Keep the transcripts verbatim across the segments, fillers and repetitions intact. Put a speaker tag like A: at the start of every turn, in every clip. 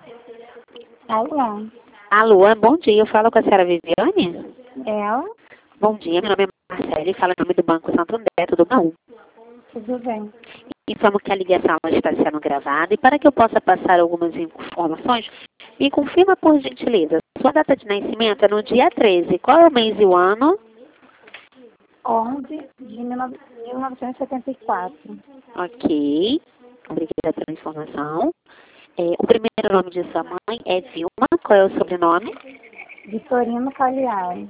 A: Alô?
B: Alô, bom dia. Eu falo com a senhora Viviane?
A: Ela?
B: Bom dia, meu nome é Marcele, fala em nome do Banco Santander, tudo bom?
A: Tudo bem.
B: Informo que a ligação está sendo gravada e para que eu possa passar algumas informações, me confirma por gentileza. Sua data de nascimento é no dia treze. Qual é o mês e o ano?
A: onze de mil novecentos e setenta e quatro.
B: Ok. Obrigada pela informação. É, o primeiro nome de sua mãe é Vilma. Qual é o sobrenome?
A: Vitorino Cagliari.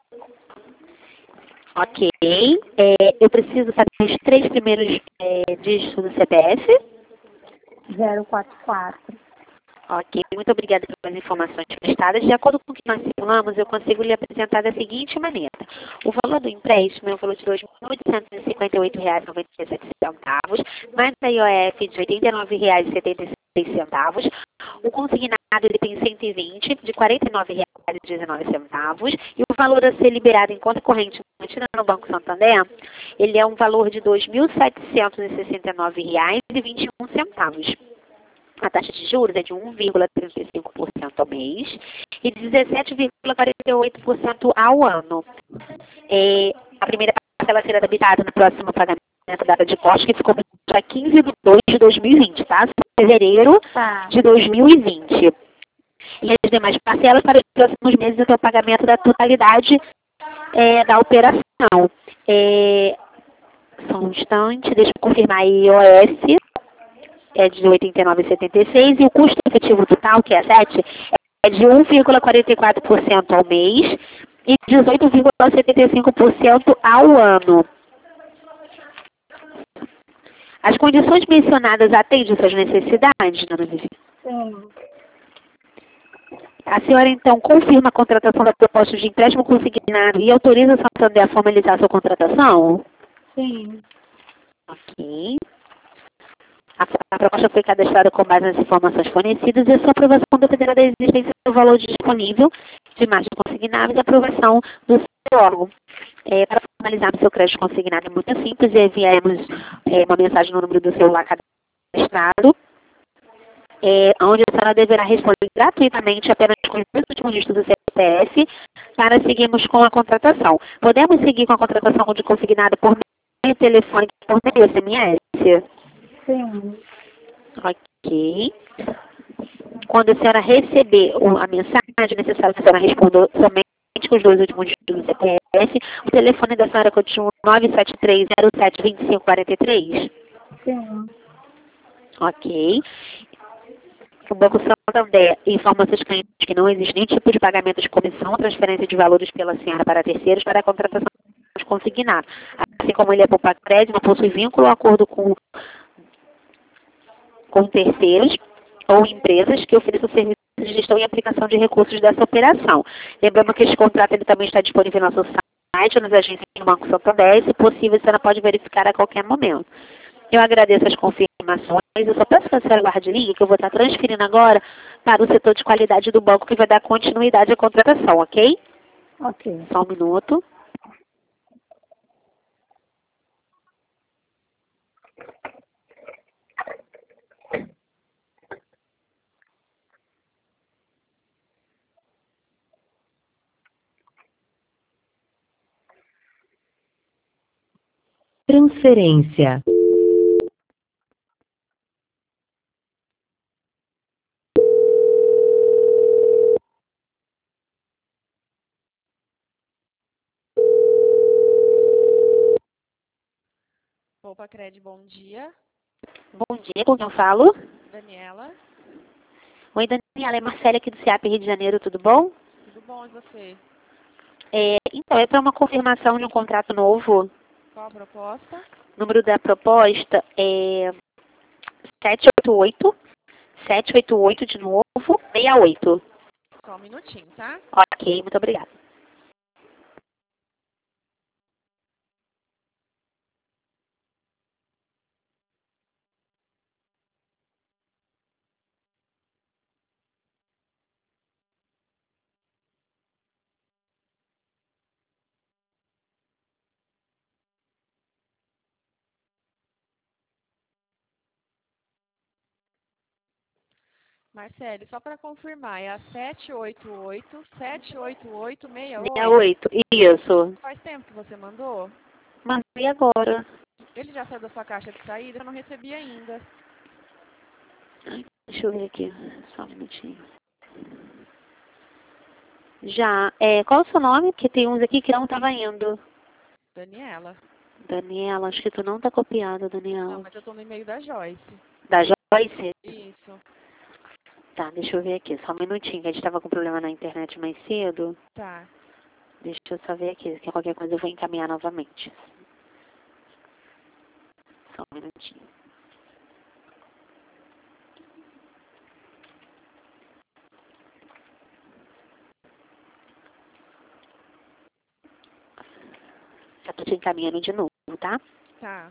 B: Ok. É, eu preciso saber os três primeiros é, dígitos do C P F.
A: zero quatro quatro.
B: Ok, muito obrigada pelas informações prestadas. De acordo com o que nós simulamos, eu consigo lhe apresentar da seguinte maneira. O valor do empréstimo é o valor de dois mil oitocentos e cinquenta e oito reais e noventa e sete centavos, mais a I O F de oitenta e nove reais e setenta e seis centavos. O consignado ele tem cento e vinte de quarenta e nove reais e dezenove centavos. E o valor a ser liberado em conta corrente mantida no Banco Santander, ele é um valor de dois mil setecentos e sessenta e nove reais e vinte e um centavos. A taxa de juros é de um vírgula trinta e cinco por cento ao mês e dezessete vírgula quarenta e oito por cento ao ano. É, a primeira parcela será debitada no próximo pagamento da data de corte, que ficou para quinze de dois de dois mil e vinte, tá? Fevereiro
A: Tá.
B: de dois mil e vinte. E as demais parcelas para os próximos meses até o pagamento da totalidade é, da operação. É, só um instante, deixa eu confirmar a I O S. É de oitenta e nove vírgula setenta e seis e o custo efetivo total, que é sete, é de um vírgula quarenta e quatro por cento ao mês e dezoito vírgula setenta e cinco por cento ao ano. As condições mencionadas atendem suas necessidades, dona Vivi?
A: Sim.
B: A senhora, então, confirma a contratação da proposta de empréstimo consignado e autoriza a Santander a formalizar sua contratação?
A: Sim.
B: Ok. A, a proposta foi cadastrada com base nas informações fornecidas e a sua aprovação dependerá da existência do valor disponível de margem consignada e aprovação do seu órgão. É, para formalizar o seu crédito consignado é muito simples, enviaremos é, uma mensagem no número do celular cadastrado, é, onde a senhora deverá responder gratuitamente apenas com os dois últimos dígitos do C P F para seguirmos com a contratação. Podemos seguir com a contratação de consignado por meio telefônico e por meio S M S?
A: Sim.
B: Ok. Quando a senhora receber o- a mensagem, é necessário que a senhora responda somente com os dois últimos dígitos do C P F. O telefone da senhora continua nove sete três zero sete dois cinco quatro três?
A: Sim.
B: Ok. O Banco Santander informa seus clientes que não existe nenhum tipo de pagamento de comissão ou transferência de valores pela senhora para terceiros para a contratação de consignado. Assim como ele é poupar crédito, não possui vínculo ou acordo com, com terceiros ou empresas que ofereçam serviços de gestão e aplicação de recursos dessa operação. Lembrando que este contrato ele também está disponível no nosso site, nas agências do Banco Santander, e, se possível, a senhora pode verificar a qualquer momento. Eu agradeço as confirmações. Eu só peço que a senhora guarde linha, que eu vou estar transferindo agora para o setor de qualidade do banco, que vai dar continuidade à contratação, ok?
A: Ok.
B: Só um minuto.
C: Transferência.
D: Poupa Cred, bom dia.
B: Bom dia, com quem eu falo?
D: Daniela,
B: Oi, Daniela, é Marcela aqui do C I A P Rio de Janeiro, tudo bom?
D: tudo bom e você?
B: É, então, é para uma confirmação de um contrato novo.
D: Qual a proposta?
B: O número da proposta é sete oito oito, sete oito oito de novo, sessenta e oito.
D: Só um minutinho, tá?
B: Ok, muito obrigada.
D: Marcele, só para confirmar, é a sete oito oito, sete oito oito, seis
B: seis
D: oito.
B: oito. Isso.
D: Faz tempo que você mandou?
B: Mandei agora.
D: Ele já saiu da sua caixa de saída? Eu não recebi ainda.
B: Ai, deixa eu ver aqui. Só um minutinho. Já. É, qual é o seu nome? Porque tem uns aqui que não tava indo.
D: Daniela.
B: Daniela, acho que tu não tá copiada,
D: Não,
B: Daniela.
D: mas eu tô no e-mail da Joyce.
B: Da Joyce?
D: Isso.
B: Tá, deixa eu ver aqui. Só um minutinho, que a gente tava com problema na internet mais cedo.
D: Tá.
B: Deixa eu só ver aqui, que qualquer coisa eu vou encaminhar novamente. Só um minutinho. Já tô te encaminhando de novo, tá?
D: Tá.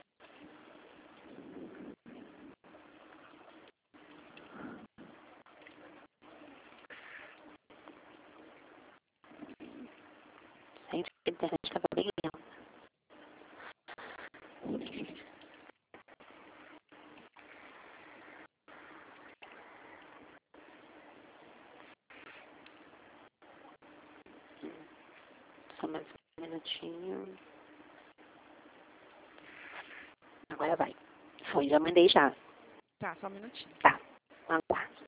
B: Sempre a internet estava bem lenta. Só mais um minutinho. Agora vai. Foi, já mandei já.
D: Tá, só um minutinho.
B: Tá, aguarde.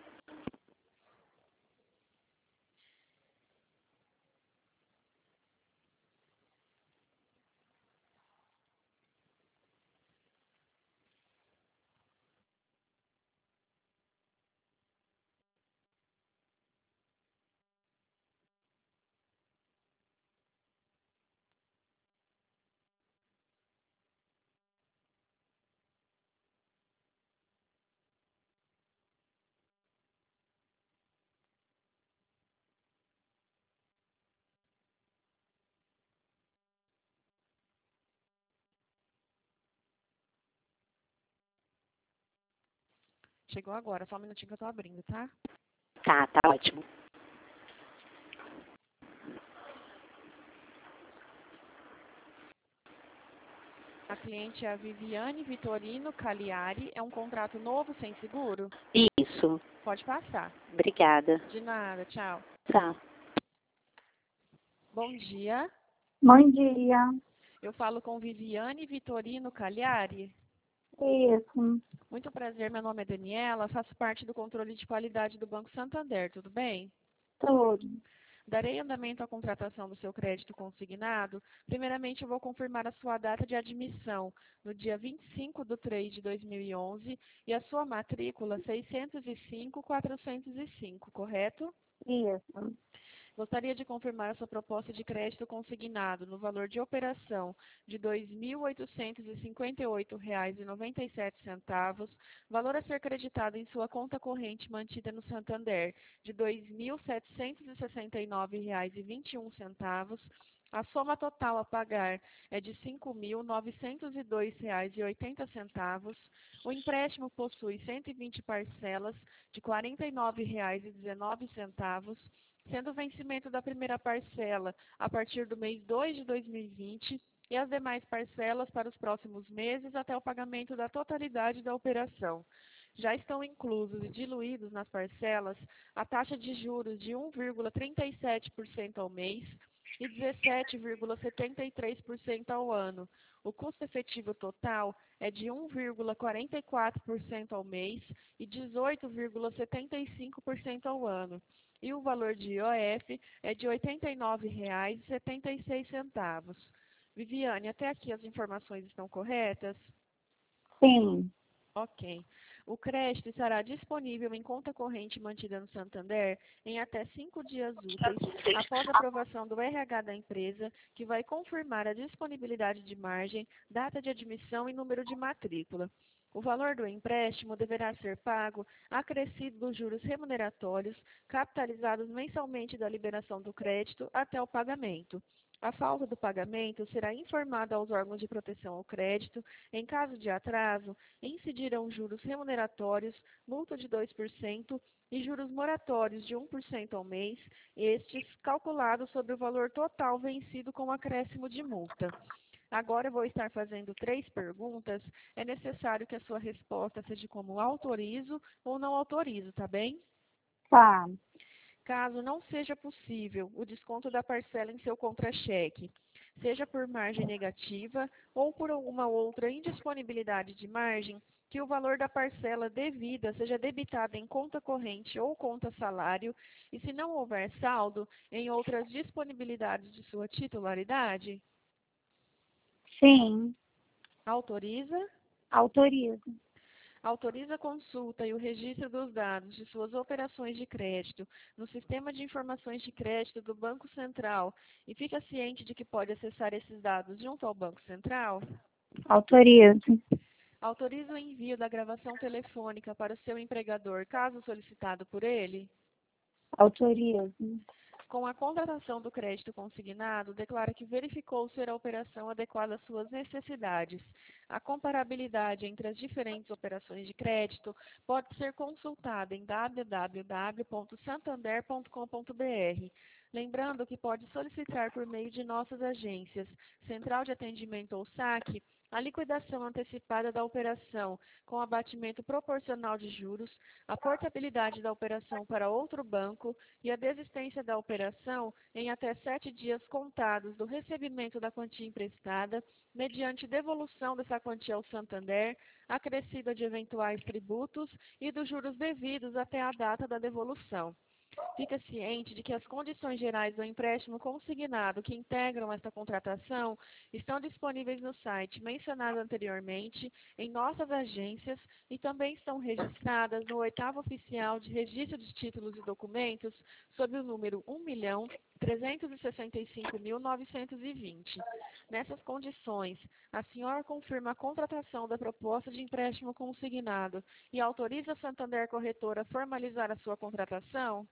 D: Chegou agora, só um minutinho que eu tô abrindo, tá?
B: Tá, tá ótimo.
D: A cliente é a Viviane Vitorino Cagliari. É um contrato novo, sem seguro?
B: Isso.
D: Pode passar.
B: Obrigada.
D: De nada, tchau.
B: Tá.
D: Bom dia.
A: Bom dia.
D: Eu falo com Viviane Vitorino Cagliari.
A: Isso.
D: Muito prazer, meu nome é Daniela, faço parte do controle de qualidade do Banco Santander, tudo bem?
A: Tudo.
D: Darei andamento à contratação do seu crédito consignado. Primeiramente, eu vou confirmar a sua data de admissão no dia vinte e cinco de três de dois mil e onze e a sua matrícula seiscentos e cinco quatrocentos e cinco, correto?
A: Isso.
D: Gostaria de confirmar a sua proposta de crédito consignado no valor de operação de dois mil oitocentos e cinquenta e oito reais e noventa e sete centavos, valor a ser creditado em sua conta corrente mantida no Santander de dois mil setecentos e sessenta e nove reais e vinte e um centavos. A soma total a pagar é de cinco mil novecentos e dois reais e oitenta centavos. O empréstimo possui cento e vinte parcelas de quarenta e nove reais e dezenove centavos, sendo o vencimento da primeira parcela a partir do mês dois de dois mil e vinte e as demais parcelas para os próximos meses até o pagamento da totalidade da operação. Já estão inclusos e diluídos nas parcelas a taxa de juros de um vírgula trinta e sete por cento ao mês e dezessete vírgula setenta e três por cento ao ano. O custo efetivo total é de um vírgula quarenta e quatro por cento ao mês e dezoito vírgula setenta e cinco por cento ao ano. E o valor de I O F é de oitenta e nove reais e setenta e seis centavos. Viviane, até aqui as informações estão corretas?
A: Sim.
D: Ok. O crédito estará disponível em conta corrente mantida no Santander em até cinco dias úteis após a aprovação do R H da empresa, que vai confirmar a disponibilidade de margem, data de admissão e número de matrícula. O valor do empréstimo deverá ser pago acrescido dos juros remuneratórios, capitalizados mensalmente da liberação do crédito até o pagamento. A falta do pagamento será informada aos órgãos de proteção ao crédito. Em caso de atraso, incidirão juros remuneratórios, multa de dois por cento e juros moratórios de um por cento ao mês, estes calculados sobre o valor total vencido com acréscimo de multa. Agora eu vou estar fazendo três perguntas. É necessário que a sua resposta seja como autorizo ou não autorizo, tá bem?
A: Tá.
D: Caso não seja possível o desconto da parcela em seu contra-cheque, seja por margem negativa ou por alguma outra indisponibilidade de margem, que o valor da parcela devida seja debitado em conta corrente ou conta salário, e se não houver saldo, em outras disponibilidades de sua titularidade?
A: Sim.
D: Autoriza?
A: Autorizo.
D: Autoriza a consulta e o registro dos dados de suas operações de crédito no Sistema de Informações de Crédito do Banco Central e fica ciente de que pode acessar esses dados junto ao Banco Central?
A: Autorizo.
D: Autoriza o envio da gravação telefônica para o seu empregador, caso solicitado por ele?
A: Autorizo.
D: Com a contratação do crédito consignado, declara que verificou ser a operação adequada às suas necessidades. A comparabilidade entre as diferentes operações de crédito pode ser consultada em w w w ponto santander ponto com ponto b r. Lembrando que pode solicitar por meio de nossas agências, Central de Atendimento ou saque, a liquidação antecipada da operação com abatimento proporcional de juros, a portabilidade da operação para outro banco e a desistência da operação em até sete dias contados do recebimento da quantia emprestada, mediante devolução dessa quantia ao Santander, acrescida de eventuais tributos e dos juros devidos até a data da devolução. Fica ciente de que as condições gerais do empréstimo consignado que integram esta contratação estão disponíveis no site mencionado anteriormente, em nossas agências e também estão registradas no oitavo oficial de registro de títulos e documentos sob o número um milhão trezentos e sessenta e cinco mil novecentos e vinte. Nessas condições, a senhora confirma a contratação da proposta de empréstimo consignado e autoriza a Santander Corretora a formalizar a sua contratação?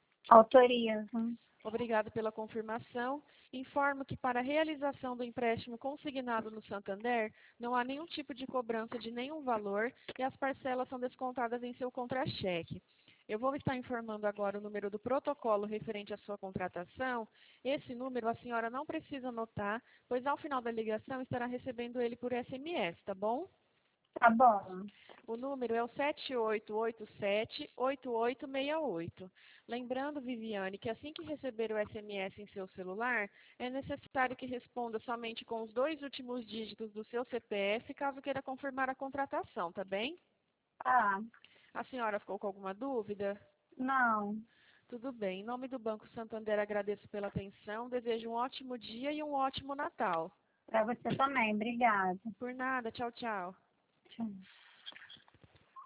A: Autorizo.
D: Obrigado pela confirmação. Informo que para a realização do empréstimo consignado no Santander, não há nenhum tipo de cobrança de nenhum valor e as parcelas são descontadas em seu contra-cheque. Eu vou estar informando agora o número do protocolo referente à sua contratação. Esse número a senhora não precisa anotar, pois ao final da ligação estará recebendo ele por S M S, tá bom?
A: Tá bom.
D: O número é o sete oito oito sete, oito oito seis oito. Lembrando, Viviane, que assim que receber o S M S em seu celular, é necessário que responda somente com os dois últimos dígitos do seu C P F, caso queira confirmar a contratação, tá bem?
A: Tá.
D: A senhora ficou com alguma dúvida?
A: Não.
D: Tudo bem. Em nome do Banco Santander, agradeço pela atenção, desejo um ótimo dia e um ótimo Natal.
A: Pra você também. Obrigada.
D: Por nada, tchau, tchau.
A: Tchau.